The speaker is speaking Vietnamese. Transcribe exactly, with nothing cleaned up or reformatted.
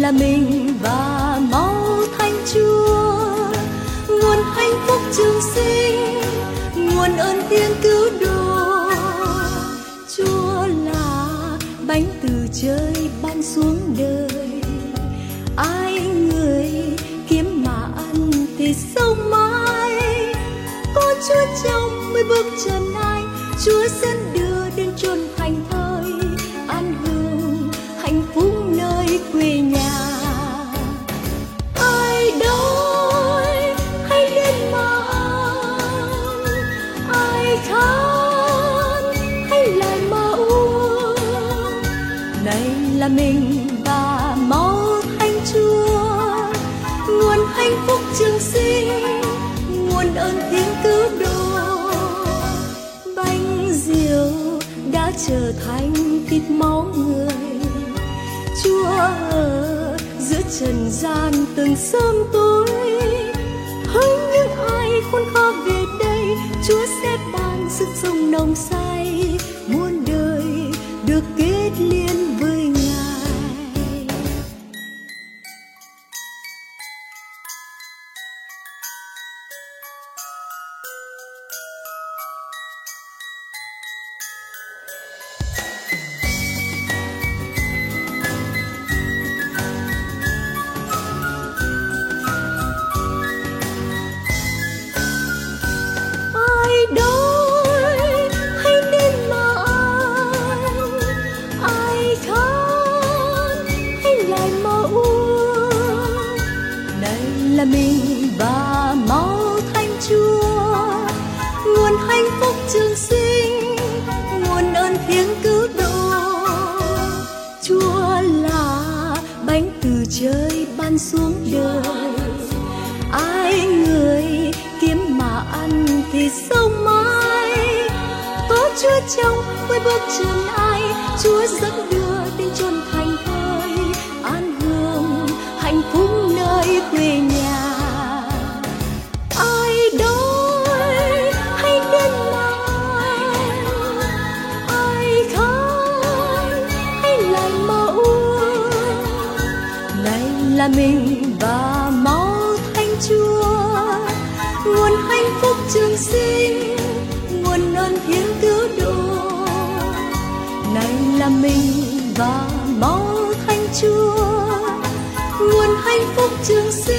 là mình và máu Thánh Chúa, nguồn hạnh phúc trường sinh, nguồn ơn tiếng cứu độ. Chúa là bánh từ trời ban xuống đời, ai người kiếm mà ăn thì sống mãi. Có Chúa trong mỗi bước chân ai, Chúa dẫn đưa đến chốn thành thơi, an hương hạnh phúc nơi quê nhà. Ai đói hãy đến mà ăn, ai khát hãy lại mà uống. Này là mình và máu Thánh Chúa, nguồn hạnh phúc trường sinh, nguồn ơn tiếng cứu độ. Bánh rượu đã trở thành thịt máu người, Chúa ở giữa trần gian từng sớm tối. Hỡi những ai khốn khó về đây, Chúa sẽ ban sức sống nồng say, muôn đời được kết liên với Ngài. Đói hãy đến mà ăn, ai khát hãy lại mà uống. Này là mình và máu Thánh Chúa, nguồn hạnh phúc trường sinh, nguồn ơn tiếng cứu độ. Chúa là bánh từ trời ban xuống đời, ai người kiếm mà ăn thì sống mãi. Có Chúa trong mỗi bước chân ai, Chúa dẫn đưa đến chốn thành thơi, an hương hạnh phúc nơi quê nhà. Ai đói hãy đến mà ăn, ai khát hãy lại mà uống. Này là mình và máu Thánh Chúa, nguồn hạnh phúc trường sinh, nguồn ơn tiếng cứu độ. Này là mình và máu Thánh Chúa, nguồn hạnh phúc trường sinh.